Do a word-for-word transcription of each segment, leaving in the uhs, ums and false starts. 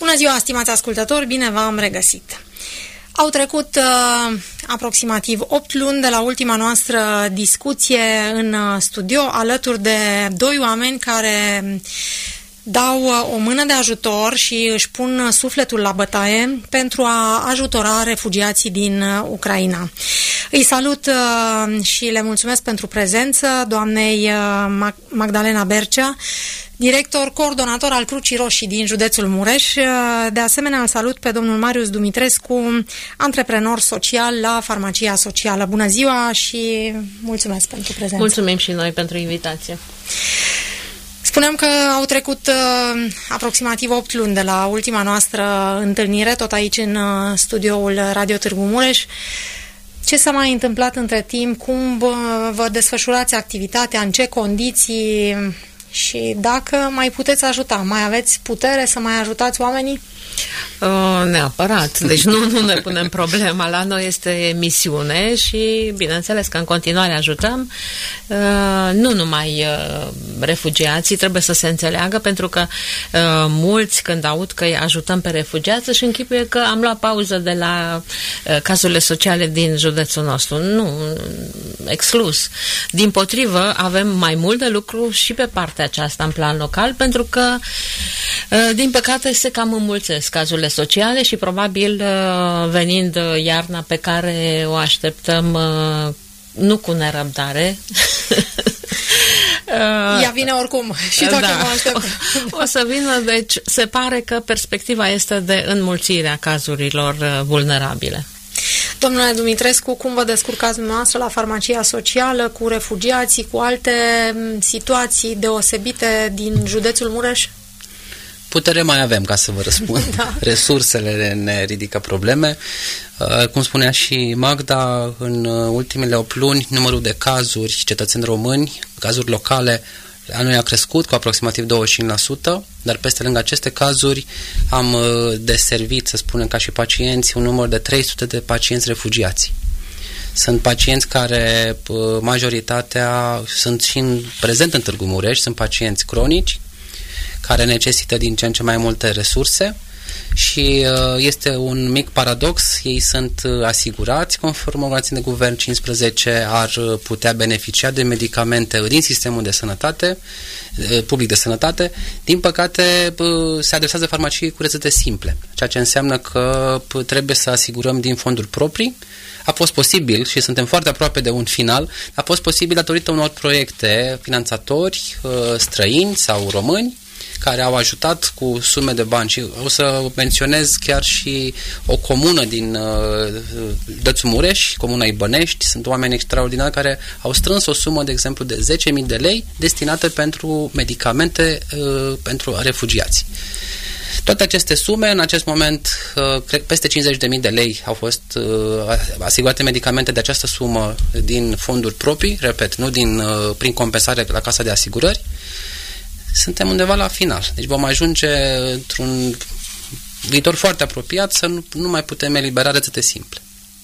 Bună ziua, stimați ascultători, bine v-am regăsit! Au trecut uh, aproximativ opt luni de la ultima noastră discuție în studio, alături de doi oameni care dau o mână de ajutor și își pun sufletul la bătaie pentru a ajutora refugiații din Ucraina. Îi salut uh, și le mulțumesc pentru prezență doamnei uh, Magdalena Bercea, director coordonator al Crucii Roșii din județul Mureș. De asemenea, îl salut pe domnul Marius Dumitrescu, antreprenor social la Farmacia Socială. Bună ziua și mulțumesc pentru prezență. Mulțumim și noi pentru invitație. Spuneam că au trecut uh, aproximativ opt luni de la ultima noastră întâlnire, tot aici în uh, studioul Radio Târgu Mureș. Ce s-a mai întâmplat între timp? Cum uh, vă desfășurați activitatea? În ce condiții? Și dacă mai puteți ajuta, mai aveți putere să mai ajutați oamenii? Uh, neapărat. Deci nu, nu ne punem problema. La noi este misiune și bineînțeles că în continuare ajutăm. Uh, nu numai uh, refugiații, trebuie să se înțeleagă, pentru că uh, mulți când aud că îi ajutăm pe refugiați își închipuie că am luat pauză de la uh, cazurile sociale din județul nostru. Nu, exclus. Dimpotrivă, avem mai mult de lucru și pe partea aceasta în plan local, pentru că uh, din păcate se cam înmulțesc cazurile sociale și probabil venind iarna pe care o așteptăm nu cu nerăbdare. Ea vine oricum și tot da. ce mă aștept. O, o să vină, deci se pare că perspectiva este de înmulțirea cazurilor vulnerabile. Domnule Dumitrescu, cum vă descurcați dumneavoastră la Farmacia Socială cu refugiații, cu alte situații deosebite din județul Mureș? Putere mai avem, ca să vă răspund. Da. Resursele ne ridică probleme. Uh, cum spunea și Magda, în ultimele opt luni, numărul de cazuri cetățeni români, cazuri locale, a noi a crescut cu aproximativ douăzeci și cinci la sută, dar peste lângă aceste cazuri am uh, deservit, să spunem, ca și pacienți, un număr de trei sute de pacienți refugiați. Sunt pacienți care, uh, majoritatea, sunt și în prezent în Târgu Mureș, sunt pacienți cronici, care necesită din ce în ce mai multe resurse și uh, este un mic paradox, ei sunt uh, asigurați conform obligației de guvern cincisprezece, ar putea beneficia de medicamente din sistemul de sănătate, uh, public de sănătate, din păcate uh, se adresează farmaciei cu rețete simple, ceea ce înseamnă că uh, trebuie să asigurăm din fonduri proprii. A fost posibil și suntem foarte aproape de un final, a fost posibil datorită unor proiecte, finanțatori uh, străini sau români, care au ajutat cu sume de bani. Și o să menționez chiar și o comună din uh, județul Mureș, comuna Ibănești. Sunt oameni extraordinari care au strâns o sumă, de exemplu, de zece mii de lei destinate pentru medicamente uh, pentru refugiați. Toate aceste sume, în acest moment, uh, cred peste cincizeci de mii de lei au fost uh, asigurate medicamente de această sumă din fonduri proprii, repet, nu din, uh, prin compensare la Casa de Asigurări. Suntem undeva la final. Deci vom ajunge într-un viitor foarte apropiat să nu, nu mai putem elibera rețete simple.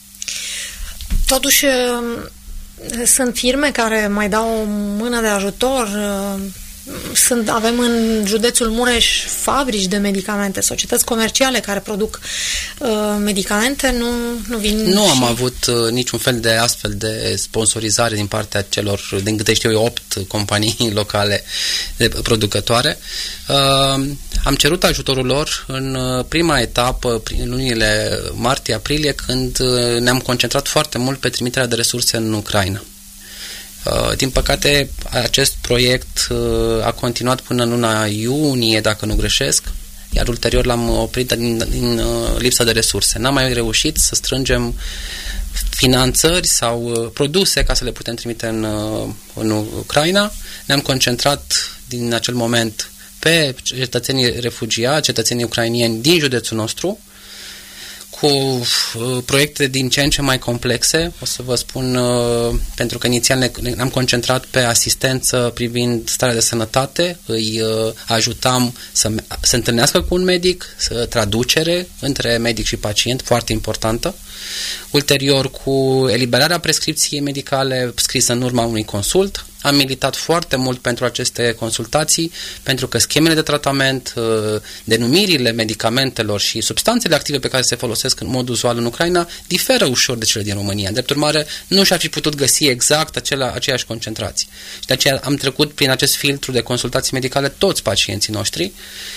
Totuși, sunt firme care mai dau o mână de ajutor. Sunt, avem în județul Mureș fabrici de medicamente, societăți comerciale care produc uh, medicamente, nu, nu vin. Nu și... am avut uh, niciun fel de astfel de sponsorizare din partea celor, din câte știu eu, opt companii locale de producătoare. Uh, am cerut ajutorul lor în uh, prima etapă, în lunile martie-aprilie, când uh, ne-am concentrat foarte mult pe trimiterea de resurse în Ucraina. Din păcate, acest proiect a continuat până în luna iunie, dacă nu greșesc, iar ulterior l-am oprit din, din lipsa de resurse. N-am mai reușit să strângem finanțări sau produse ca să le putem trimite în, în Ucraina. Ne-am concentrat din acel moment pe cetățenii refugiați, cetățenii ucrainieni din județul nostru, cu uh, proiecte din ce în ce mai complexe. O să vă spun, uh, pentru că inițial ne, ne-am concentrat pe asistență privind starea de sănătate, îi uh, ajutam să se întâlnească cu un medic, să traducere între medic și pacient, foarte importantă. Ulterior, cu eliberarea prescripției medicale scrisă în urma unui consult, am militat foarte mult pentru aceste consultații, pentru că schemele de tratament, denumirile medicamentelor și substanțele active pe care se folosesc în mod uzual în Ucraina diferă ușor de cele din România. Drept urmare, nu și-ar fi putut găsi exact acela, aceeași concentrații. Și de aceea am trecut prin acest filtru de consultații medicale toți pacienții noștri.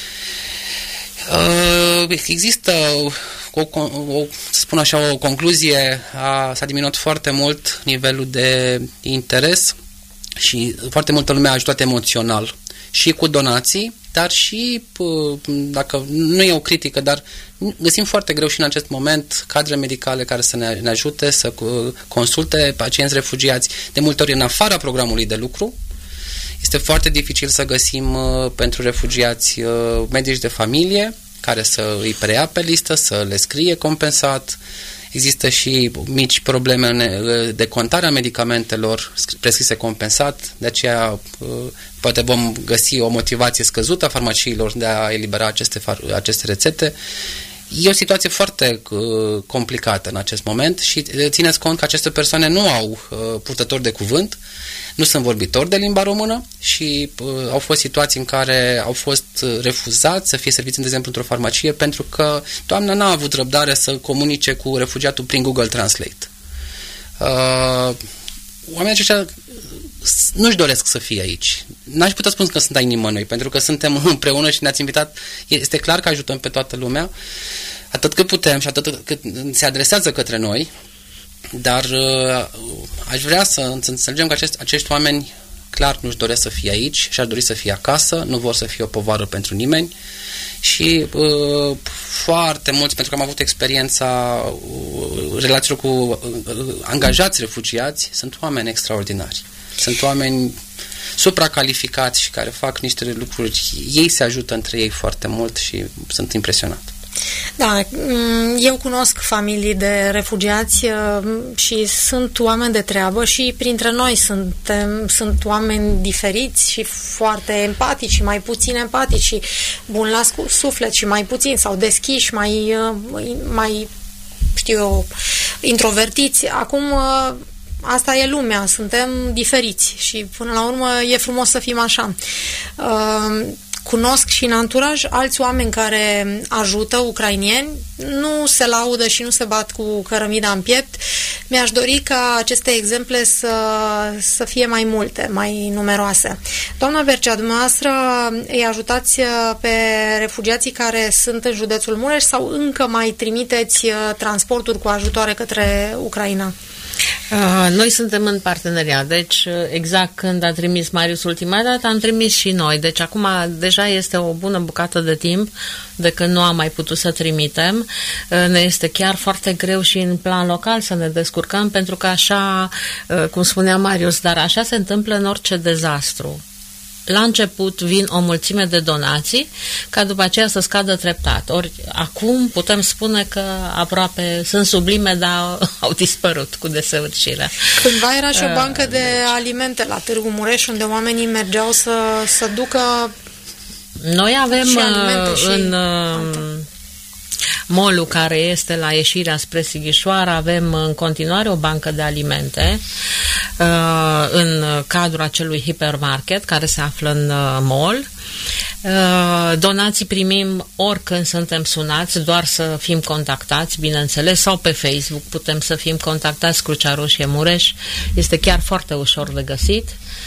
Există o, o, să spun așa, o concluzie, a, s-a diminuat foarte mult nivelul de interes și foarte multă lume a ajutat emoțional și cu donații, dar și, dacă nu e o critică, dar găsim foarte greu și în acest moment cadre medicale care să ne, ne ajute să consulte pacienți refugiați, de multe ori în afara programului de lucru. Este foarte dificil să găsim uh, pentru refugiați uh, medici de familie care să îi preia pe listă, să le scrie compensat. Există și mici probleme de contare a medicamentelor prescrise compensat, de aceea uh, poate vom găsi o motivație scăzută a farmaciilor de a elibera aceste, aceste rețete. E o situație foarte uh, complicată în acest moment și țineți cont că aceste persoane nu au uh, purtători de cuvânt, nu sunt vorbitori de limba română și uh, au fost situații în care au fost refuzați să fie serviți, de exemplu, într-o farmacie pentru că doamna n-a avut răbdare să comunice cu refugiatul prin Google Translate. Uh, oamenii aceștia nu-și doresc să fie aici. N-aș putea spune că sunt ai nimănui, pentru că suntem împreună și ne-ați invitat. Este clar că ajutăm pe toată lumea, atât cât putem și atât cât se adresează către noi, dar uh, aș vrea să înțelegem că acest, acești oameni clar nu-și doresc să fie aici și ar dori să fie acasă, nu vor să fie o povară pentru nimeni și uh, foarte mulți, pentru că am avut experiența uh, relațiilor cu uh, angajați refugiați, sunt oameni extraordinari. Sunt oameni supracalificați și care fac niște lucruri, ei se ajută între ei foarte mult și sunt impresionat. Da, eu cunosc familii de refugiați și sunt oameni de treabă și printre noi suntem, sunt oameni diferiți și foarte empatici și mai puțin empatici și bun la suflet și mai puțin sau deschiși, mai, mai știu eu, introvertiți. Acum asta e lumea, suntem diferiți și până la urmă e frumos să fim așa. Uh, cunosc și în anturaj alți oameni care ajută ucrainieni, nu se laudă și nu se bat cu cărămida în piept. Mi-aș dori ca aceste exemple să, să fie mai multe, mai numeroase. Doamna Bercea, dumneavoastră îi ajutați pe refugiații care sunt în județul Mureș sau încă mai trimiteți transporturi cu ajutoare către Ucraina? Noi suntem în parteneriat, deci exact când a trimis Marius ultima dată, am trimis și noi. Deci acum deja este o bună bucată de timp de când nu am mai putut să trimitem. Ne este chiar foarte greu și în plan local să ne descurcăm, pentru că așa, cum spunea Marius, dar așa se întâmplă în orice dezastru. La început vin o mulțime de donații, ca după aceea să scadă treptat. Ori acum putem spune că aproape sunt sublime, dar au dispărut cu desăvârșirea. Cândva era și o bancă de deci. alimente la Târgu Mureș, unde oamenii mergeau să, să ducă Noi avem și alimente și în mall-ul care este la ieșirea spre Sighișoara, avem în continuare o bancă de alimente uh, în cadrul acelui hipermarket care se află în uh, mall. Uh, donații primim oricând suntem sunați, doar să fim contactați, bineînțeles, sau pe Facebook putem să fim contactați. Crucea Roșie Mureș este chiar foarte ușor de găsit.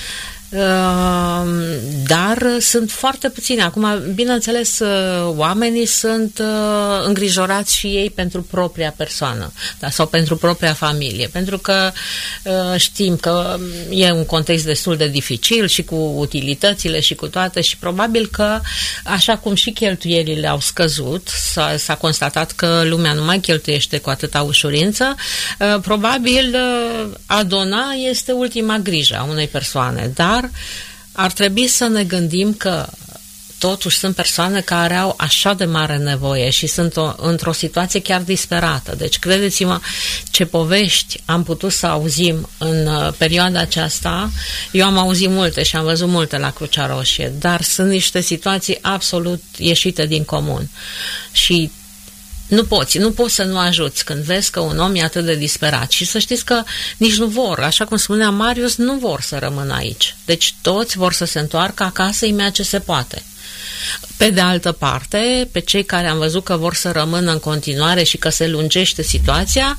Dar sunt foarte puține. Acum, bineînțeles, oamenii sunt îngrijorați și ei pentru propria persoană, da, sau pentru propria familie, pentru că știm că e un context destul de dificil și cu utilitățile și cu toate și probabil că, așa cum și cheltuielile au scăzut, s-a, s-a constatat că lumea nu mai cheltuiește cu atâta ușurință, probabil a dona este ultima grijă a unei persoane, dar ar trebui să ne gândim că totuși sunt persoane care au așa de mare nevoie și sunt o, într-o situație chiar disperată. Deci credeți-mă ce povești am putut să auzim în uh, perioada aceasta. Eu am auzit multe și am văzut multe la Crucea Roșie, dar sunt niște situații absolut ieșite din comun. Și Nu poți, nu poți să nu ajuți când vezi că un om e atât de disperat. Și să știți că nici nu vor, așa cum spunea Marius, nu vor să rămână aici. Deci toți vor să se întoarcă acasă imediat ce se poate. Pe de altă parte, pe cei care am văzut că vor să rămână în continuare și că se lungește situația,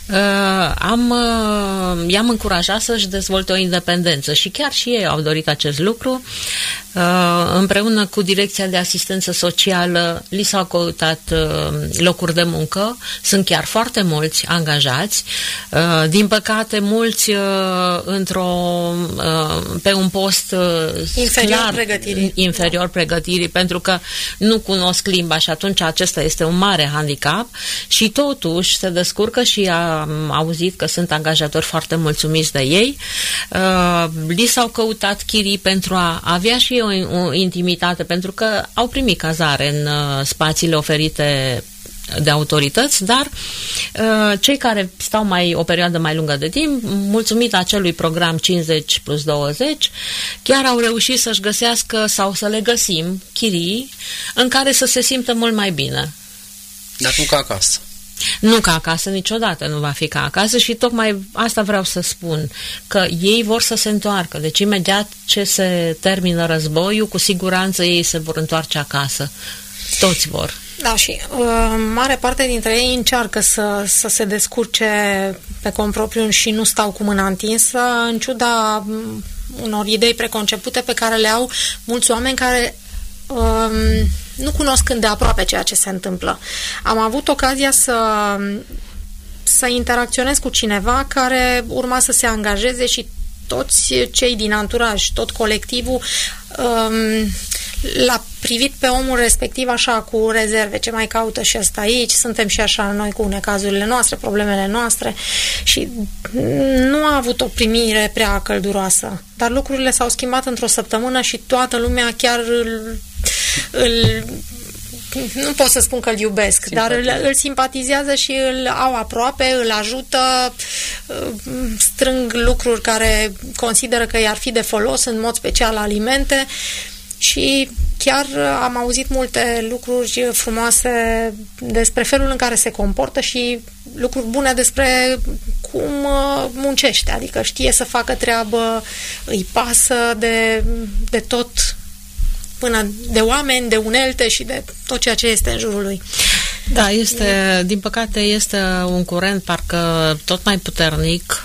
am, i-am încurajat să-și dezvolte o independență și chiar și ei au dorit acest lucru. Împreună cu Direcția de Asistență Socială li s-au căutat locuri de muncă, sunt chiar foarte mulți angajați, din păcate mulți într-o, pe un post inferior clar, pregătirii. inferior pregătirii, pentru că nu cunosc limba și atunci acesta este un mare handicap și totuși se descurcă și am auzit că sunt angajatori foarte mulțumiți de ei. Uh, li s-au căutat chirii pentru a avea și o, o intimitate, pentru că au primit cazare în uh, spațiile oferite de autorități, dar uh, cei care stau mai o perioadă mai lungă de timp, mulțumit acelui program cincizeci plus douăzeci, chiar au reușit să-și găsească sau să le găsim chirii în care să se simtă mult mai bine. Dar nu ca acasă. Nu ca acasă, niciodată nu va fi ca acasă și tocmai asta vreau să spun, că ei vor să se întoarcă, deci imediat ce se termină războiul, cu siguranță ei se vor întoarce acasă. Toți vor. Da, și uh, mare parte dintre ei încearcă să, să se descurce pe cont propriu și nu stau cu mâna întinsă, în ciuda unor idei preconcepute pe care le au mulți oameni care uh, nu cunosc îndeaproape ceea ce se întâmplă. Am avut ocazia să, să interacționez cu cineva care urma să se angajeze și toți cei din anturaj, tot colectivul, um, l-a privit pe omul respectiv așa cu rezerve, ce mai caută și ăsta aici, suntem și așa noi cu necazurile noastre, problemele noastre și nu a avut o primire prea călduroasă, dar lucrurile s-au schimbat într-o săptămână și toată lumea chiar îl, îl nu pot să spun că îl iubesc, dar îl, îl simpatizează și îl au aproape, îl ajută, strâng lucruri care consideră că i-ar fi de folos, în mod special alimente. Și chiar am auzit multe lucruri frumoase despre felul în care se comportă și lucruri bune despre cum muncește, adică știe să facă treabă, îi pasă de, de tot, până de oameni, de unelte și de tot ceea ce este în jurul lui. Da, este, din păcate, este un curent parcă tot mai puternic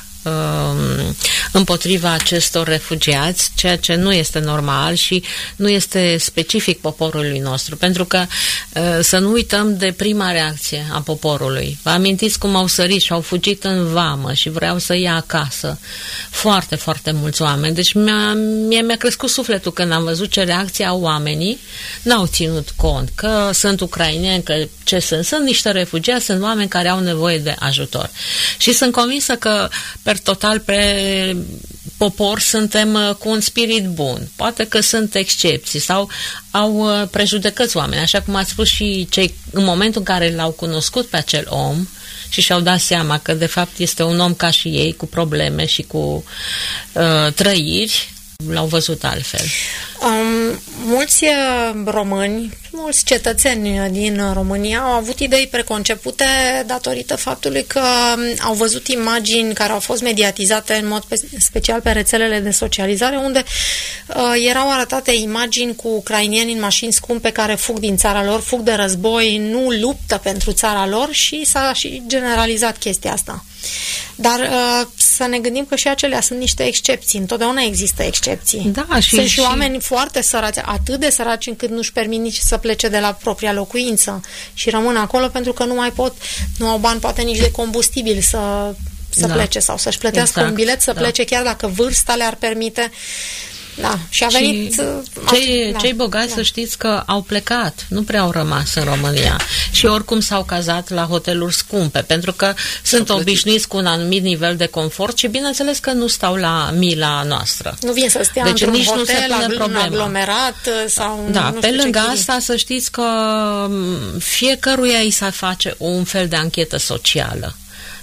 împotriva acestor refugiați, ceea ce nu este normal și nu este specific poporului nostru, pentru că să nu uităm de prima reacție a poporului. Vă amintiți cum au sărit și au fugit în vamă și vreau să ia acasă foarte, foarte mulți oameni. Deci mi-a, mie mi-a crescut sufletul când am văzut ce reacție au oamenii. N-au ținut cont că sunt ucraineni, că ce sunt? Sunt niște refugiați, sunt oameni care au nevoie de ajutor. Și sunt convinsă că per total pe popor suntem cu un spirit bun. Poate că sunt excepții sau au prejudecăți oameni, așa cum ați spus și cei în momentul în care l-au cunoscut pe acel om și și-au dat seama că de fapt este un om ca și ei, cu probleme și cu uh, trăiri, l-au văzut altfel. Um, mulți români, mulți cetățeni din România au avut idei preconcepute datorită faptului că au văzut imagini care au fost mediatizate în mod special pe rețelele de socializare, unde uh, erau arătate imagini cu ucrainieni în mașini scumpe care fug din țara lor, fug de război, nu luptă pentru țara lor și s-a și generalizat chestia asta. Dar uh, să ne gândim că și acelea sunt niște excepții. Întotdeauna există excepții. Da, și, sunt și, și oameni foarte săraci, atât de săraci încât nu-și permit nici să plece de la propria locuință și rămân acolo pentru că nu mai pot, nu au bani poate nici de combustibil să, să da. plece sau să-și plătească exact, un bilet să da. plece chiar dacă vârsta le-ar permite. Da, și a venit... Și cei, da, cei bogați, da. să știți că au plecat, nu prea au rămas în România și oricum s-au cazat la hoteluri scumpe, pentru că sunt obișnuiți cu un anumit nivel de confort și bineînțeles că nu stau la mila noastră. Nu vin să stea deci într-un nici hotel, nu se pune aglomerat sau... Da, nu pe lângă ce asta să știți că fiecăruia îi se face un fel de anchetă socială.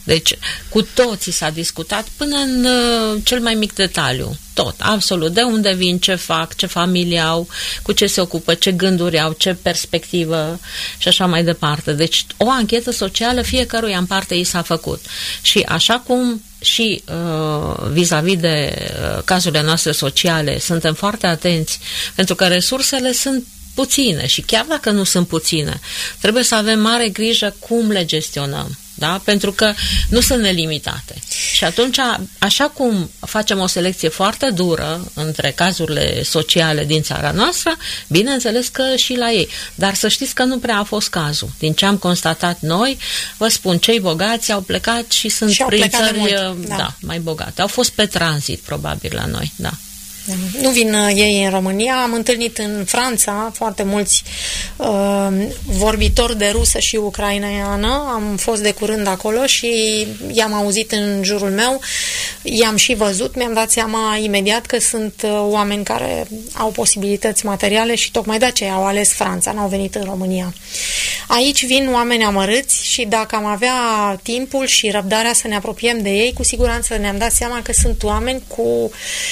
Deci, cu toții s-a discutat până în uh, cel mai mic detaliu. Tot, absolut. De unde vin, ce fac, ce familie au, cu ce se ocupă, ce gânduri au, ce perspectivă și așa mai departe. Deci, o anchetă socială fiecăruia în parte i s-a făcut. Și așa cum și uh, vis-a-vis de uh, cazurile noastre sociale suntem foarte atenți, pentru că resursele sunt puține și chiar dacă nu sunt puține, trebuie să avem mare grijă cum le gestionăm. Da? Pentru că nu sunt nelimitate. Și atunci, așa cum facem o selecție foarte dură între cazurile sociale din țara noastră, bineînțeles că și la ei. Dar să știți că nu prea a fost cazul. Din ce am constatat noi, vă spun, cei bogați au plecat și sunt și prin țări mult, da. Da, mai bogate. Au fost pe tranzit, probabil, la noi. Da. Nu vin uh, ei în România. Am întâlnit în Franța foarte mulți uh, vorbitori de rusă și ucraineană. Am fost de curând acolo și i-am auzit în jurul meu, i-am și văzut, mi-am dat seama imediat că sunt uh, oameni care au posibilități materiale și tocmai de aceea au ales Franța, n-au venit în România. Aici vin oameni amărâți și dacă am avea timpul și răbdarea să ne apropiem de ei, cu siguranță ne-am dat seama că sunt oameni cu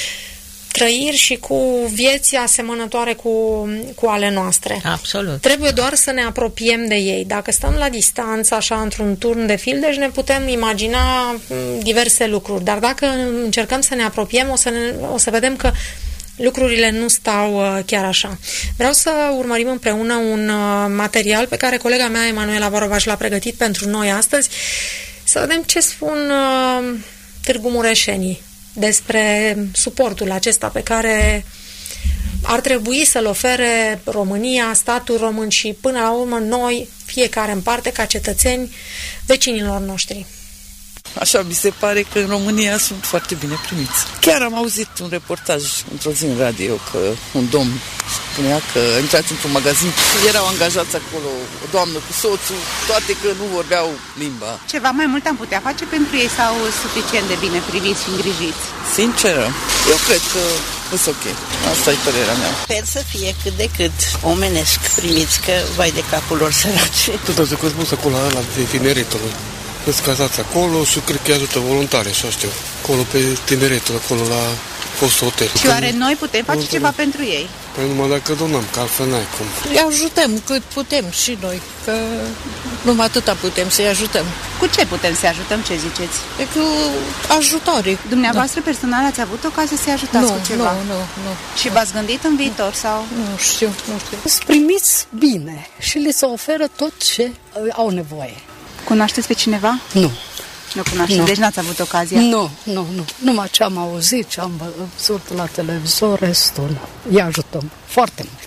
trăiri și cu vieți asemănătoare cu, cu ale noastre. Absolut. Trebuie doar să ne apropiem de ei. Dacă stăm la distanță, așa, într-un turn de fildeș, ne putem imagina diverse lucruri. Dar dacă încercăm să ne apropiem, o să, ne, o să vedem că lucrurile nu stau uh, chiar așa. Vreau să urmărim împreună un uh, material pe care colega mea, Emanuela Borovaș, l-a pregătit pentru noi astăzi. Să vedem ce spun uh, Târgu Mureșenii despre suportul acesta pe care ar trebui să-l ofere România, statul român și până la urmă noi, fiecare în parte, ca cetățeni, vecinilor noștri. Așa mi se pare că în România sunt foarte bine primiți. Chiar am auzit un reportaj într-o zi în radio că un domn spunea că intrați într-un magazin, erau angajați acolo o doamnă cu soțul, toate că nu vorbeau limba. Ceva mai mult am putea face pentru ei sau suficient de bine priviți și îngrijiți? Sinceră, eu cred că sunt ok. Asta e părerea mea. Sper să fie cât de cât omenesc primiți, că vai de capul lor săraci. Tot ați spus acolo la de tineretului. Îți cazați acolo și cred că ajută voluntari, așa știu. Acolo pe tineretul, acolo la fostul hotel. Și oare noi putem face ceva pentru ei? Păi numai dacă donăm, că altfel n-ai cum. Îi ajutăm cât putem și noi, că numai atâta putem să-i ajutăm. Cu ce putem să-i ajutăm, ce ziceți? E cu ajutoare. Dumneavoastră da. Personal ați avut ocazia să-i ajutați nu, cu ceva? Nu, nu, nu. Și v-ați gândit în viitor sau? Nu știu, nu știu. Sunt primiți bine și le se oferă tot ce au nevoie. Cunoașteți pe cineva? Nu. Nu cunoașteți, nu. Deci n-ați avut ocazia? Nu, nu, nu. Numai ce am auzit, ce am văzut la televizor, restul. Îi ajutăm foarte mult.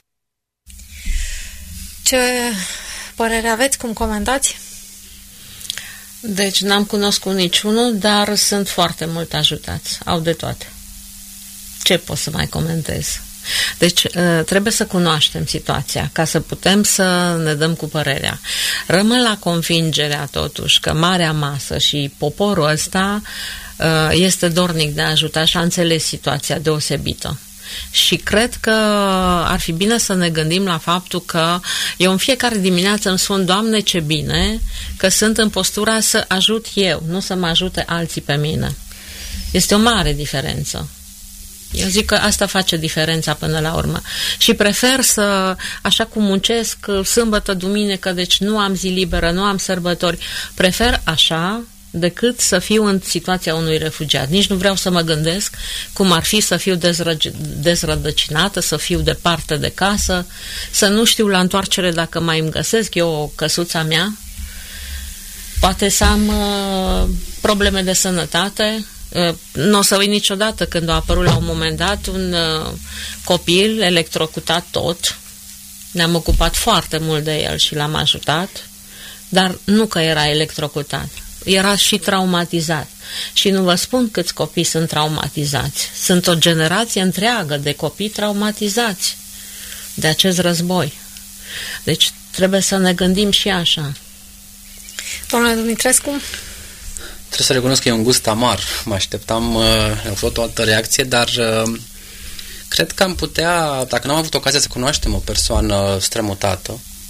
Ce părere aveți? Cum comentați? Deci n-am cunoscut niciunul, dar sunt foarte mult ajutați. Au de toate. Ce pot să mai comentez? Deci trebuie să cunoaștem situația ca să putem să ne dăm cu părerea. Rămân la convingerea totuși că marea masă și poporul ăsta este dornic de a ajuta și a înțeles situația deosebită. Și cred că ar fi bine să ne gândim la faptul că eu în fiecare dimineață îmi spun, Doamne, ce bine că sunt în postura să ajut eu, nu să mă ajute alții pe mine. Este o mare diferență. Eu zic că asta face diferența până la urmă. Și prefer să, așa cum muncesc sâmbătă, duminică, deci nu am zi liberă, nu am sărbători, prefer așa decât să fiu în situația unui refugiat. Nici nu vreau să mă gândesc cum ar fi să fiu dezră- dezrădăcinată, să fiu departe de casă, să nu știu la întoarcere dacă mai îmi găsesc eu o căsuța mea, poate să am uh, probleme de sănătate. Nu o să uit niciodată când a apărut la un moment dat un uh, copil electrocutat tot. Ne-am ocupat foarte mult de el și l-am ajutat, dar nu că era electrocutat, era și traumatizat. Și nu vă spun câți copii sunt traumatizați. Sunt o generație întreagă de copii traumatizați de acest război. Deci trebuie să ne gândim și așa. Domnule Dumitrescu? Trebuie să recunosc că e un gust amar. Mă așteptam, uh, am făcut o altă reacție, dar uh, cred că am putea, dacă n-am avut ocazia să cunoaștem o persoană strămutată,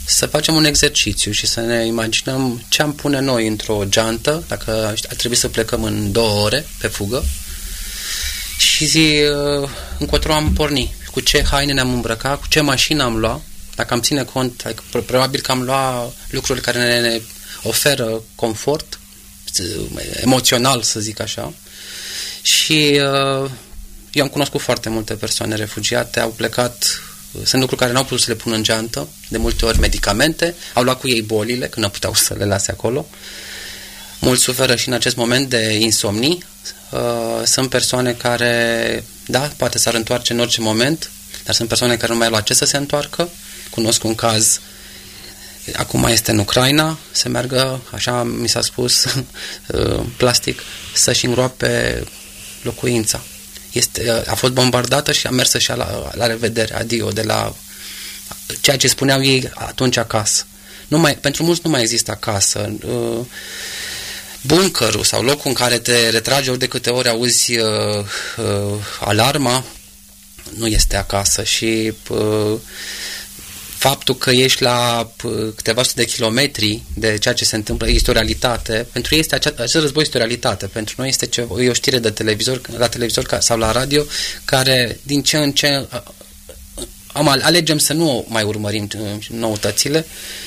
să facem un exercițiu și să ne imaginăm ce am pune noi într-o geantă, dacă ar trebui să plecăm în două ore pe fugă, și zi, uh, încotro am porni, cu ce haine ne-am îmbrăcat, cu ce mașină am luat, dacă am ține cont, adică, probabil că am luat lucruri care ne, ne oferă confort emoțional, să zic așa. Și uh, eu am cunoscut foarte multe persoane refugiate, au plecat, sunt lucruri care n-au putut să le pună în geantă, de multe ori medicamente, au luat cu ei bolile, că nu puteau să le lase acolo. Mulți suferă și în acest moment de insomnii. Uh, sunt persoane care, da, poate s-ar întoarce în orice moment, dar sunt persoane care nu mai au la ce să se întoarcă. Cunosc un caz, acum este în Ucraina, să meargă, așa mi s-a spus, plastic, să-și îngroape locuința. Este, a fost bombardată și a mers și la, la revedere, adio, de la ceea ce spuneau ei atunci acasă. Nu mai, pentru mulți nu mai există acasă. Buncărul sau locul în care te retragi ori de câte ori auzi uh, uh, alarma nu este acasă și uh, faptul că ești la câteva sute de kilometri de ceea ce se întâmplă este o realitate. Pentru ei este acea, acest război este o realitate. Pentru noi este ce, e o știre de televizor, la televizor sau la radio, care din ce în ce am, alegem să nu mai urmărim noutățile.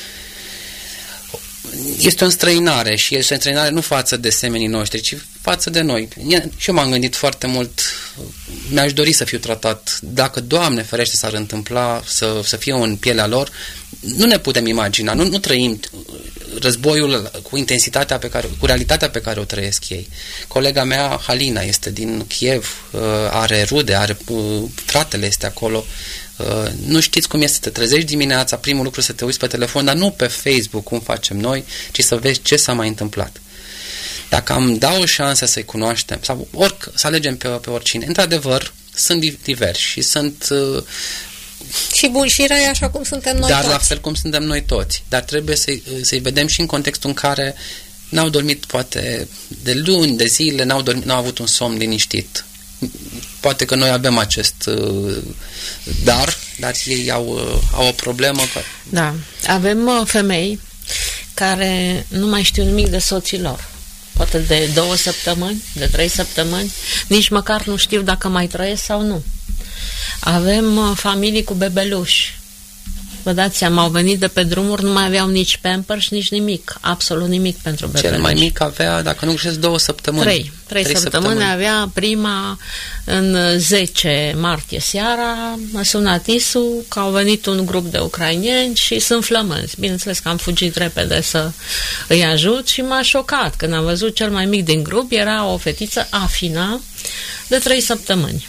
Este o înstrăinare și este o înstrăinare nu față de semenii noștri, ci față de noi. Și eu m-am gândit foarte mult, mi-aș dori să fiu tratat, dacă, Doamne ferește, s-ar întâmpla să, să fiu în pielea lor, nu ne putem imagina, nu, nu trăim războiul cu intensitatea pe care, cu realitatea pe care o trăiesc ei. Colega mea, Halina, este din Kiev, are rude, are, fratele este acolo. Nu știți cum este să te trezești dimineața, primul lucru să te uiți pe telefon, dar nu pe Facebook, cum facem noi, ci să vezi ce s-a mai întâmplat. Dacă am da o șansă să-i cunoaștem, sau oric, să alegem pe, pe oricine, într-adevăr, sunt diversi și sunt... Uh, și buni și răi, așa cum suntem noi dar toți. Dar la fel cum suntem noi toți. Dar trebuie să-i, să-i vedem și în contextul în care n-au dormit, poate, de luni, de zile, n-au, dormit, n-au avut un somn liniștit. Poate că noi avem acest uh, dar, dar ei au, uh, au o problemă. Da, avem uh, femei care nu mai știu nimic de soții lor. Poate de două săptămâni, de trei săptămâni, nici măcar nu știu dacă mai trăiesc sau nu. Avem uh, familii cu bebeluși. Vă dați seama, au venit de pe drumuri, nu mai aveau nici Pampers, nici nimic, absolut nimic pentru bebeluși. Cel mai mic avea, dacă nu greșesc, două săptămâni. Trei. Trei, trei săptămâni, săptămâni avea prima în zece martie seara, a sunat Isu că au venit un grup de ucraineni și sunt flămânzi. Bineînțeles că am fugit repede să îi ajut și m-a șocat când am văzut cel mai mic din grup, era o fetiță, Afina, de trei săptămâni.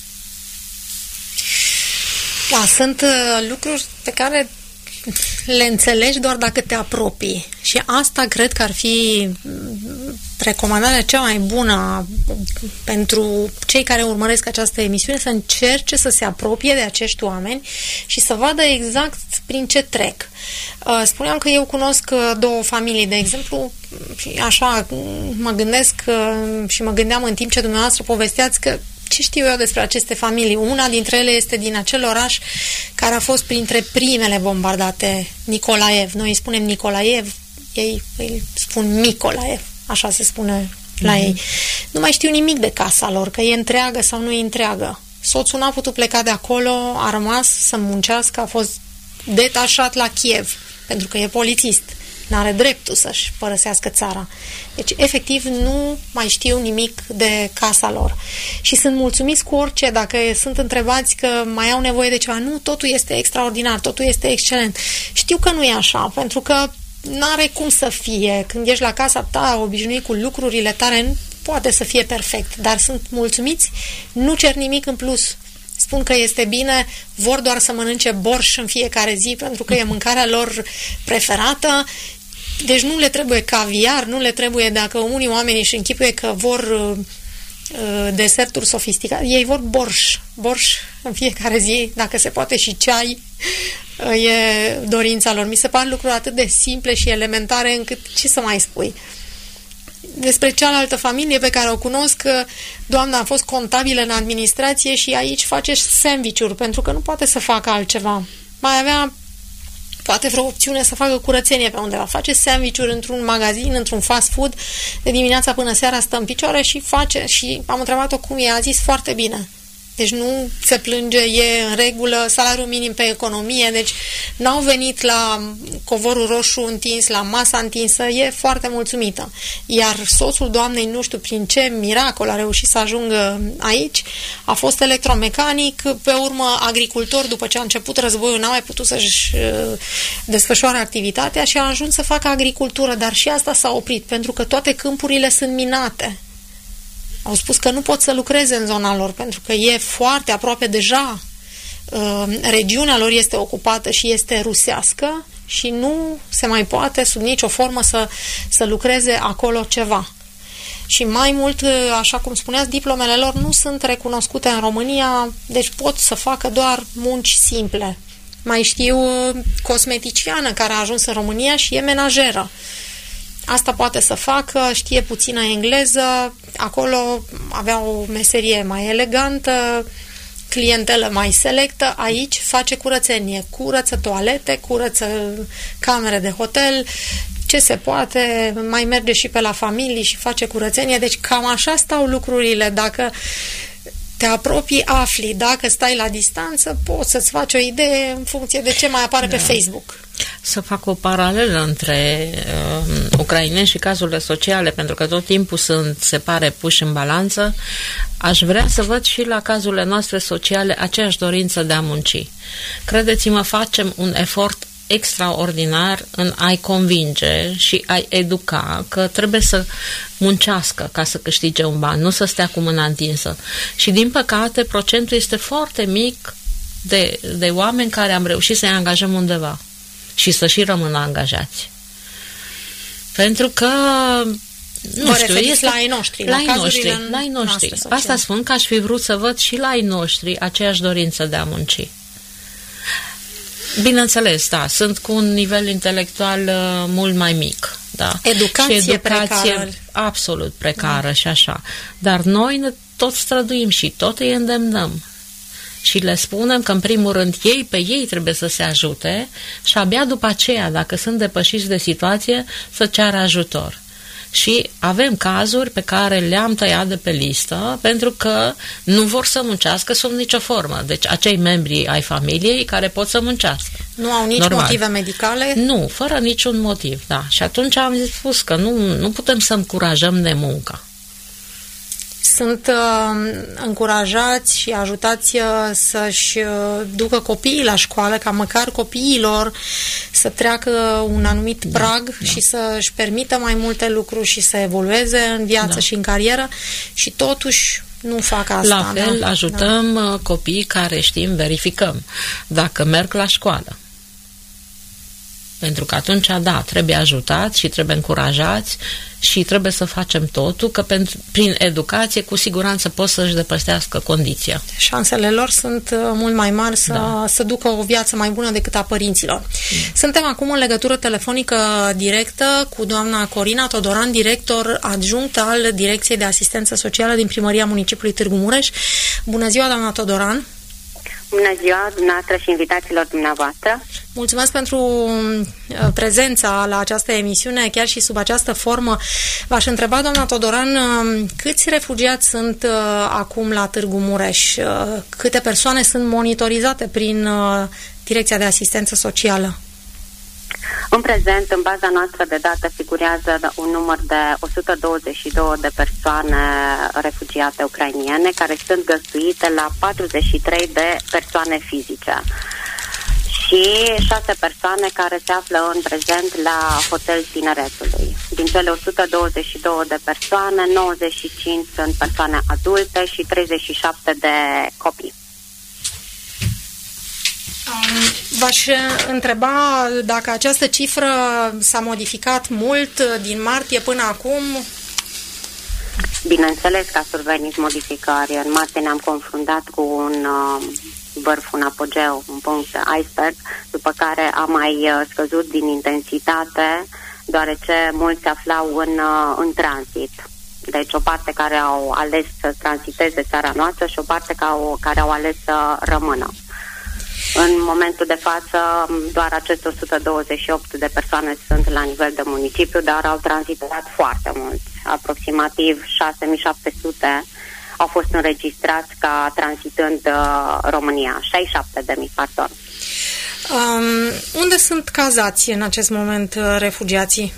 Da, sunt uh, lucruri pe care le înțelegi doar dacă te apropii. Și asta cred că ar fi recomandarea cea mai bună pentru cei care urmăresc această emisiune, să încerce să se apropie de acești oameni și să vadă exact prin ce trec. Uh, spuneam că eu cunosc două familii, de exemplu, așa mă gândesc uh, și mă gândeam în timp ce dumneavoastră povesteați că ce știu eu despre aceste familii? Una dintre ele este din acel oraș care a fost printre primele bombardate, Nicolaev. Noi îi spunem Nicolaev, ei îi spun Micolaev, așa se spune la mm-hmm. ei. Nu mai știu nimic de casa lor, că e întreagă sau nu e întreagă. Soțul n-a putut pleca de acolo, a rămas să muncească, a fost detașat la Kiev, pentru că e polițist. N-are dreptul să-și părăsească țara. Deci, efectiv, nu mai știu nimic de casa lor. Și sunt mulțumiți cu orice, dacă sunt întrebați că mai au nevoie de ceva. Nu, totul este extraordinar, totul este excelent. Știu că nu e așa, pentru că n-are cum să fie. Când ești la casa ta, obișnuit cu lucrurile tale, nu poate să fie perfect, dar sunt mulțumiți, nu cer nimic în plus. Spun că este bine, vor doar să mănânce borș în fiecare zi, pentru că e mâncarea lor preferată. Deci nu le trebuie caviar, nu le trebuie, dacă unii oameni își închipuie că vor uh, deserturi sofisticate, ei vor borș, borș în fiecare zi, dacă se poate și ceai, uh, e dorința lor. Mi se par lucruri atât de simple și elementare încât ce să mai spui. Despre cealaltă familie pe care o cunosc, doamna a fost contabilă în administrație și aici face sandwich-uri, pentru că nu poate să facă altceva. Mai avea poate vreo opțiune să facă curățenie pe undeva. Face sandwich-uri într-un magazin, într-un fast food, de dimineața până seara stă în picioare și face. Și am întrebat-o cum e, a zis foarte bine. Deci nu se plânge, e în regulă, salariul minim pe economie, deci n-au venit la covorul roșu întins, la masa întinsă, e foarte mulțumită. Iar soțul doamnei, nu știu prin ce miracol a reușit să ajungă aici, a fost electromecanic, pe urmă agricultor, după ce a început războiul, n-a mai putut să-și desfășoare activitatea și a ajuns să facă agricultură, dar și asta s-a oprit, pentru că toate câmpurile sunt minate. Au spus că nu pot să lucreze în zona lor, pentru că e foarte aproape deja. Uh, regiunea lor este ocupată și este rusească și nu se mai poate sub nicio formă să, să lucreze acolo ceva. Și mai mult, așa cum spuneați, diplomele lor nu sunt recunoscute în România, deci pot să facă doar munci simple. Mai știu cosmeticiană care a ajuns în România și e menajeră. Asta poate să facă, știe puțină engleză, acolo avea o meserie mai elegantă, clientelă mai selectă, aici face curățenie, curăță toalete, curăță camere de hotel, ce se poate, mai merge și pe la familii și face curățenie, deci cam așa stau lucrurile. Dacă te apropii, afli, dacă stai la distanță, poți să-ți faci o idee în funcție de ce mai apare da. pe Facebook. Să fac o paralelă între uh, ucraineni și cazurile sociale, pentru că tot timpul sunt, se pare, puși în balanță. Aș vrea să văd și la cazurile noastre sociale aceeași dorință de a munci. Credeți-mă, facem un efort extraordinar în a-i convinge și a-i educa că trebuie să muncească ca să câștige un ban, nu să stea cu mâna întinsă. Și din păcate procentul este foarte mic de, de oameni care am reușit să-i angajăm undeva și să și rămână angajați. Pentru că nu Vă știu, este la ai noștri, la ai noștri, la ai noștri. Asta spun că aș fi vrut să văd și la ai noștri aceeași dorință de a munci. Bineînțeles, da, sunt cu un nivel intelectual uh, mult mai mic, da. Educație, și educație precară. absolut precară da. și așa. Dar noi ne tot străduim și tot îi îndemnăm. Și le spunem că, în primul rând, ei pe ei trebuie să se ajute și abia după aceea, dacă sunt depășiți de situație, să ceară ajutor. Și avem cazuri pe care le-am tăiat de pe listă pentru că nu vor să muncească sub nicio formă. Deci acei membri ai familiei care pot să muncească. Nu au nici normal. motive medicale? Nu, fără niciun motiv, da. Și atunci am spus că nu, nu putem să încurajăm nemunca. Sunt uh, încurajați și ajutați uh, să-și uh, ducă copiii la școală, ca măcar copiilor să treacă un anumit da, prag da. și să-și permită mai multe lucruri și să evolueze în viață da. și în carieră și totuși nu fac asta. La fel, da? ajutăm da. copiii care știm, verificăm dacă merg la școală. Pentru că atunci, da, trebuie ajutați și trebuie încurajați și trebuie să facem totul, că pentru, prin educație cu siguranță pot să-și depăstească condiția. Șansele lor sunt mult mai mari să, da. să ducă o viață mai bună decât a părinților. Mm. Suntem acum în legătură telefonică directă cu doamna Corina Todoran, director adjunct al Direcției de Asistență Socială din Primăria Municipiului Târgu Mureș. Bună ziua, doamna Todoran! Bună ziua dumneavoastră și invitațiilor dumneavoastră. Mulțumesc pentru prezența la această emisiune, chiar și sub această formă. V-aș întreba, doamna Todoran, câți refugiați sunt acum la Târgu Mureș? Câte persoane sunt monitorizate prin Direcția de Asistență Socială? În prezent, în baza noastră de date, figurează un număr de o sută douăzeci și două de persoane refugiate ucrainiene care sunt găzduite la patruzeci și trei de persoane fizice și șase persoane care se află în prezent la Hotel Tineretului. Din cele o sută douăzeci și două de persoane, nouăzeci și cinci sunt persoane adulte și treizeci și șapte de copii. V-aș întreba dacă această cifră s-a modificat mult din martie până acum. Bineînțeles că a survenit modificări. În martie ne-am confruntat cu un uh, vârf, un apogeu, un punct iceberg, după care a mai uh, scăzut din intensitate, deoarece mulți se aflau în, uh, în tranzit. Deci o parte care au ales să transiteze țara noastră și o parte care au, care au ales să rămână. În momentul de față, doar aceste o sută douăzeci și opt de persoane sunt la nivel de municipiu, dar au tranzitat foarte mult. Aproximativ șase mii șapte sute au fost înregistrați ca tranzitând uh, România. șaizeci și șapte de mii, pardon. Um, unde sunt cazați în acest moment uh, refugiații?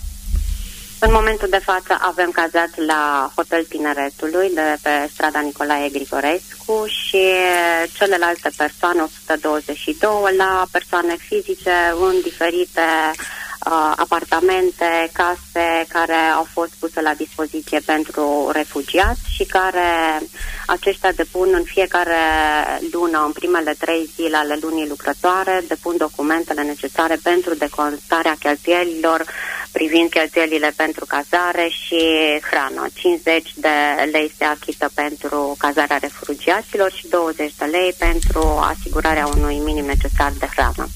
În momentul de față avem cazați la Hotel Tineretului de pe strada Nicolae Grigorescu și celelalte persoane, o sută douăzeci și doi, la persoane fizice în diferite uh, apartamente, case care au fost puse la dispoziție pentru refugiați și care aceștia depun în fiecare lună, în primele trei zile ale lunii lucrătoare, depun documentele necesare pentru decontarea cheltuielilor privind cheltuielile pentru cazare și hrană. cincizeci de lei se achită pentru cazarea refugiaților și douăzeci de lei pentru asigurarea unui minim necesar de hrană.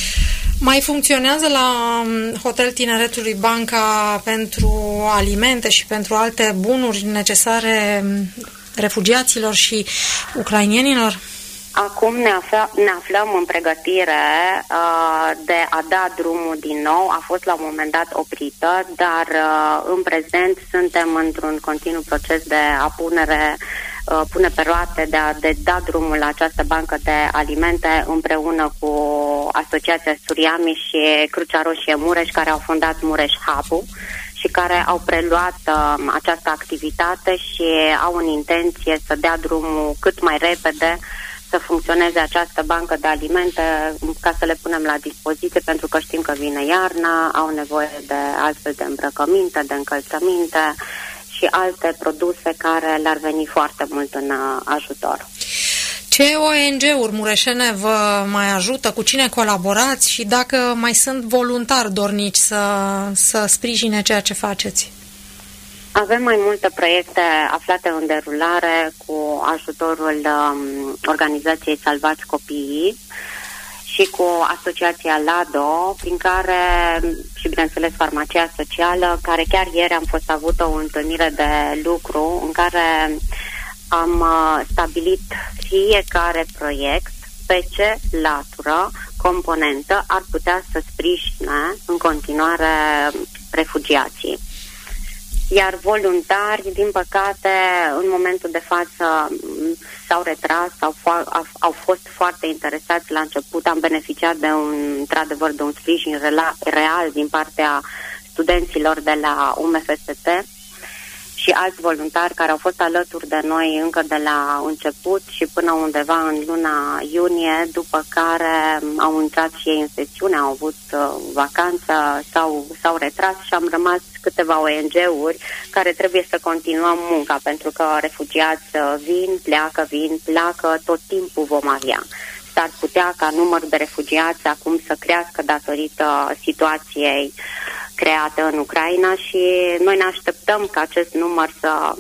Mai funcționează la Hotel Tineretului banca pentru alimente și pentru alte bunuri necesare refugiaților și ucrainienilor? Acum ne, afla, ne aflăm în pregătire uh, de a da drumul din nou. A fost la un moment dat oprită, dar uh, în prezent suntem într-un continuu proces de a punere, uh, pune pe roate, de a de da drumul la această bancă de alimente împreună cu Asociația Suriami și Crucea Roșie Mureș, care au fondat Mureș Hub-ul și care au preluat uh, această activitate și au în intenție să dea drumul cât mai repede să funcționeze această bancă de alimente ca să le punem la dispoziție, pentru că știm că vine iarna, au nevoie de altfel de îmbrăcăminte, de încălțăminte și alte produse care le-ar veni foarte mult în ajutor. Ce O N G-uri mureșene vă mai ajută? Cu cine colaborați? Și dacă mai sunt voluntari dornici să, să sprijine ceea ce faceți? Avem mai multe proiecte aflate în derulare cu ajutorul um, organizației Salvați Copiii și cu asociația LADO, prin care, și bineînțeles Farmacia Socială, care chiar ieri am fost avut o întâlnire de lucru în care am uh, stabilit fiecare proiect pe ce latură, componentă ar putea să sprijine în continuare refugiații. Iar voluntari, din păcate, în momentul de față s-au retras, au, fo- au fost foarte interesați la început. Am beneficiat de un, într-adevăr, de un sprijin real din partea studenților de la U M F S T și alți voluntari care au fost alături de noi încă de la început și până undeva în luna iunie, după care au intrat și ei în sesiune, au avut uh, vacanță, s-au, s-au retras și am rămas câteva O N G-uri care trebuie să continuăm munca, pentru că refugiați vin, pleacă, vin, pleacă, tot timpul vom avea. S-ar putea ca numărul de refugiați acum să crească datorită situației creată în Ucraina și noi ne așteptăm ca acest număr să,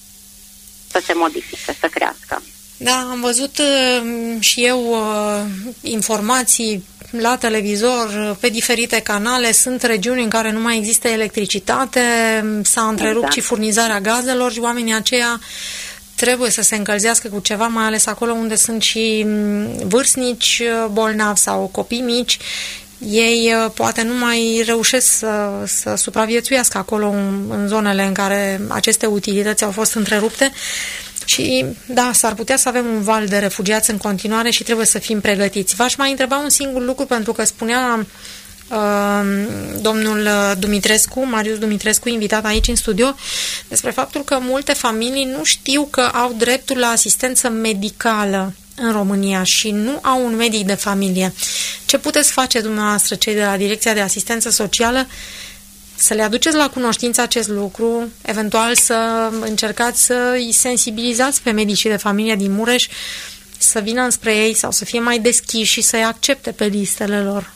să se modifice, să crească. Da, am văzut uh, și eu uh, informații la televizor, pe diferite canale. Sunt regiuni în care nu mai există electricitate, s-a întrerupt exact. și furnizarea gazelor și oamenii aceia trebuie să se încălzească cu ceva, mai ales acolo unde sunt și vârstnici bolnavi sau copii mici. Ei poate nu mai reușesc să, să supraviețuiască acolo în, în zonele în care aceste utilități au fost întrerupte. Și da, s-ar putea să avem un val de refugiați în continuare și trebuie să fim pregătiți. V-aș mai întreba un singur lucru, pentru că spunea uh, domnul Dumitrescu, Marius Dumitrescu, invitat aici în studio, despre faptul că multe familii nu știu că au dreptul la asistență medicală în România și nu au un medic de familie. Ce puteți face dumneavoastră, cei de la Direcția de Asistență Socială, să le aduceți la cunoștință acest lucru, eventual să încercați să îi sensibilizați pe medicii de familie din Mureș să vină înspre ei sau să fie mai deschiși și să-i accepte pe listele lor?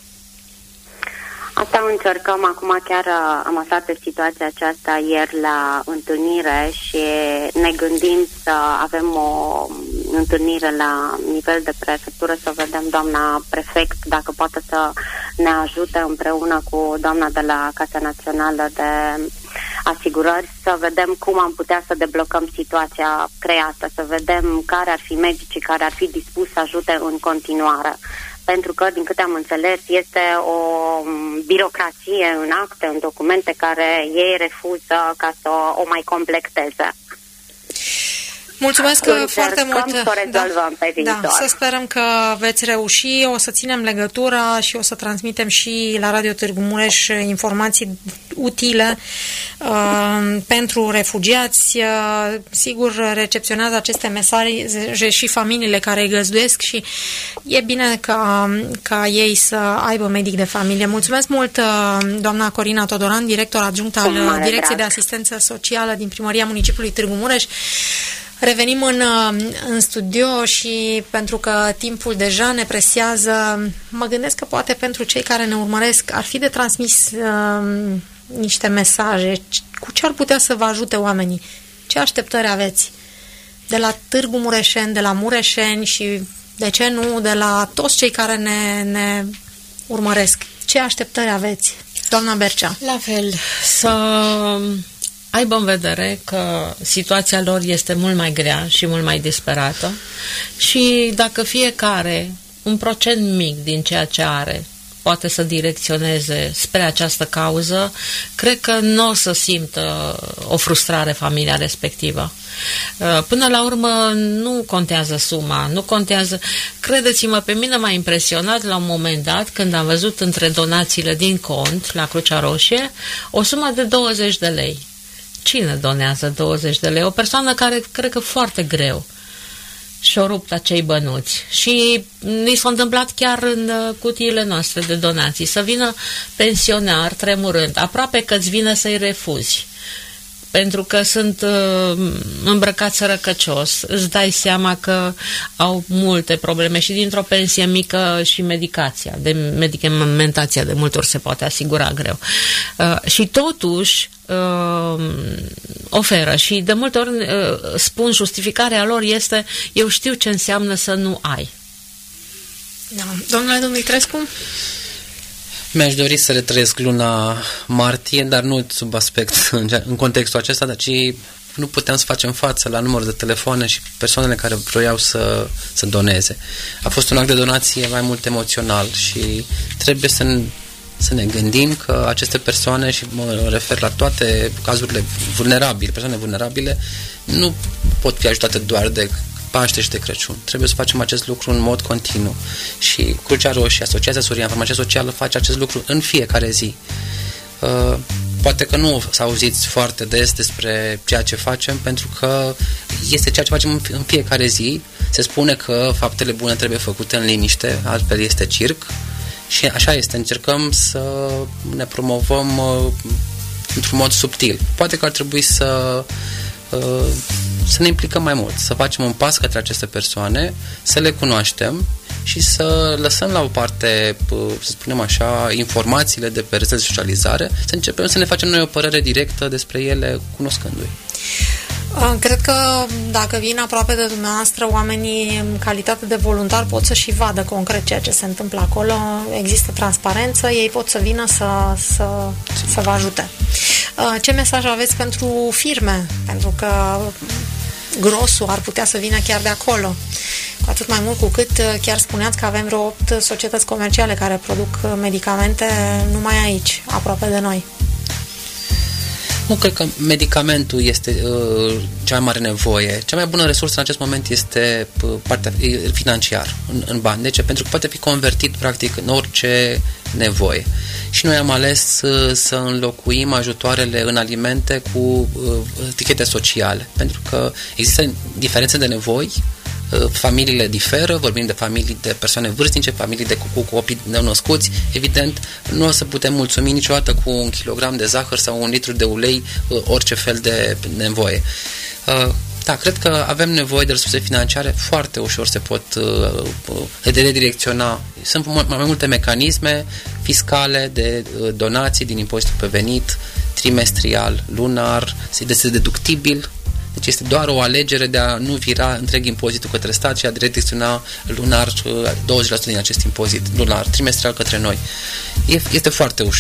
Asta încercăm. Acum chiar am aflat de situația aceasta ieri la întâlnire și ne gândim să avem o întâlnire la nivel de prefectură, să vedem doamna prefect dacă poate să ne ajute împreună cu doamna de la Casa Națională de asigurări, să vedem cum am putea să deblocăm situația creată, să vedem care ar fi medicii care ar fi dispuși să ajute în continuare. Pentru că, din câte am înțeles, este o birocrație în acte, în documente care ei refuză ca să o, o mai completeze. Mulțumesc Încercăm foarte mult. să o rezolvăm da, pe viitor. Da, să sperăm că veți reuși. O să ținem legătura și o să transmitem și la Radio Târgu Mureș informații utile uh, pentru refugiați. Uh, sigur, recepționează aceste mesaje și familiile care îi găzduiesc și e bine ca, ca ei să aibă medic de familie. Mulțumesc mult, uh, doamna Corina Todoran, director adjunct al Direcției drag. de Asistență Socială din Primăria Municipiului Târgu Mureș. Revenim în, în studio și pentru că timpul deja ne presează, mă gândesc că poate pentru cei care ne urmăresc ar fi de transmis uh, niște mesaje. Cu ce ar putea să vă ajute oamenii? Ce așteptări aveți? De la Târgu Mureșeni, de la mureșeni și, de ce nu, de la toți cei care ne, ne urmăresc. Ce așteptări aveți? Doamna Bercea. La fel, să aibă în vedere că situația lor este mult mai grea și mult mai disperată și dacă fiecare, un procent mic din ceea ce are, poate să direcționeze spre această cauză, cred că nu o să simtă o frustrare familia respectivă. Până la urmă nu contează suma, nu contează. Credeți-mă, pe mine m-a impresionat la un moment dat când am văzut între donațiile din cont la Crucea Roșie o sumă de douăzeci de lei. Cine donează douăzeci de lei? O persoană care cred că foarte greu și-o rupt acei bănuți. Și ni s-a întâmplat chiar în cutiile noastre de donații să vină pensionar tremurând, aproape că îți vine să-i refuzi. Pentru că sunt uh, îmbrăcați sărăcăcios, îți dai seama că au multe probleme și dintr-o pensie mică și medicația, de medicamentația de multe ori se poate asigura greu. Uh, și totuși uh, oferă și de multe ori uh, spun, justificarea lor este: eu știu ce înseamnă să nu ai. Da. Domnule Dumitrescu? Mi-aș dori să le trăiesc luna martie, dar nu sub aspect în contextul acesta, dar ci nu puteam să facem față la numărul de telefoane și persoanele care vroiau să, să doneze. A fost un act de donație mai mult emoțional și trebuie să ne, să ne gândim că aceste persoane, și mă refer la toate cazurile vulnerabile, persoane vulnerabile, nu pot fi ajutate doar de Paște și de Crăciun. Trebuie să facem acest lucru în mod continuu. Și Crucea Roșie, Asociația Surian, Farmacie Socială face acest lucru în fiecare zi. Uh, poate că nu să auziți foarte des despre ceea ce facem, pentru că este ceea ce facem în fiecare zi. Se spune că faptele bune trebuie făcute în liniște, altfel este circ. Și așa este. Încercăm să ne promovăm uh, într-un mod subtil. Poate că ar trebui să uh, să ne implicăm mai mult, să facem un pas către aceste persoane, să le cunoaștem și să lăsăm la o parte, să spunem așa, informațiile de pe rețele de socializare, să începem să ne facem noi o părere directă despre ele, cunoscându-i. Cred că dacă vin aproape de dumneavoastră, oamenii în calitate de voluntar pot să și vadă concret ceea ce se întâmplă acolo. Există transparență, ei pot să vină să, să, să vă ajute. Ce mesaj aveți pentru firme? Pentru că grosul ar putea să vină chiar de acolo. Cu atât mai mult cu cât chiar spuneați că avem vreo opt societăți comerciale care produc medicamente numai aici, aproape de noi. Nu cred că medicamentul este uh, cea mai mare nevoie. Cea mai bună resursă în acest moment este uh, partea financiar, în, în bani. De ce? Pentru că poate fi convertit practic în orice nevoie. Și noi am ales uh, să înlocuim ajutoarele în alimente cu uh, etichete sociale. Pentru că există diferențe de nevoi, familiile diferă, vorbim de familii de persoane vârstnice, familii de cu, cu copii neunăscuți, evident nu o să putem mulțumi niciodată cu un kilogram de zahăr sau un litru de ulei orice fel de nevoie. Da, cred că avem nevoie de resurse financiare, foarte ușor se pot redirecționa. Sunt mai multe mecanisme fiscale de donații din impozitul pe venit, trimestrial, lunar, este deductibil. Deci este doar o alegere de a nu vira întreg impozitul către stat și a direcționa lunar douăzeci la sută din acest impozit lunar, trimestrial către noi. Este foarte ușor.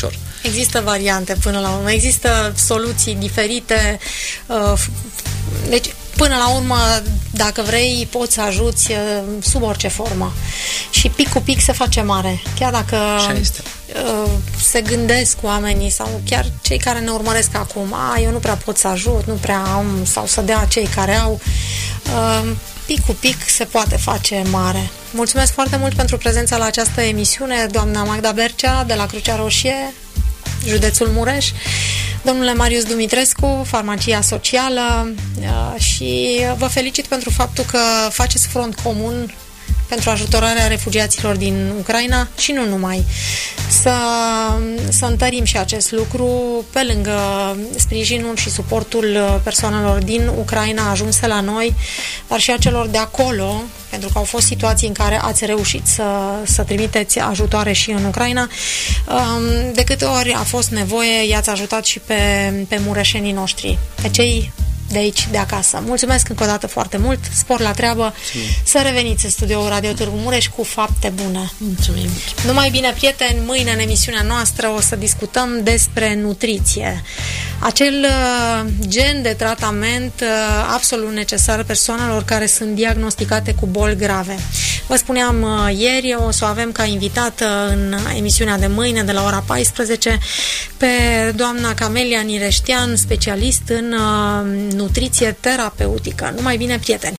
Există variante până la urmă, există soluții diferite, deci până la urmă, dacă vrei, poți să ajuți sub orice formă. Și pic cu pic se face mare. Chiar dacă se gândesc oamenii sau chiar cei care ne urmăresc acum, a, eu nu prea pot să ajut, nu prea am, sau să dea cei care au, pic cu pic se poate face mare. Mulțumesc foarte mult pentru prezența la această emisiune, doamna Magda Bercea de la Crucea Roșie, județul Mureș, domnule Marius Dumitrescu, Farmacia Socială, și vă felicit pentru faptul că faceți front comun pentru ajutorarea refugiaților din Ucraina și nu numai. Să, să întărim și acest lucru pe lângă sprijinul și suportul persoanelor din Ucraina ajunse la noi, dar și a celor de acolo, pentru că au fost situații în care ați reușit să, să trimiteți ajutoare și în Ucraina. De câte ori a fost nevoie, i-ați ajutat și pe, pe mureșenii noștri, pe cei de aici, de acasă. Mulțumesc încă o dată foarte mult, spor la treabă. Mulțumim. Să reveniți în studioul Radio Târgu Mureș cu fapte bune. Mulțumim. Numai bine, prieteni, mâine în emisiunea noastră o să discutăm despre nutriție. Acel uh, gen de tratament uh, absolut necesar persoanelor care sunt diagnosticate cu boli grave. Vă spuneam uh, ieri, o să o avem ca invitată în emisiunea de mâine de la ora paisprezece pe doamna Camelia Nireștean, specialist în uh, nutriție terapeutică. Numai bine, prieteni!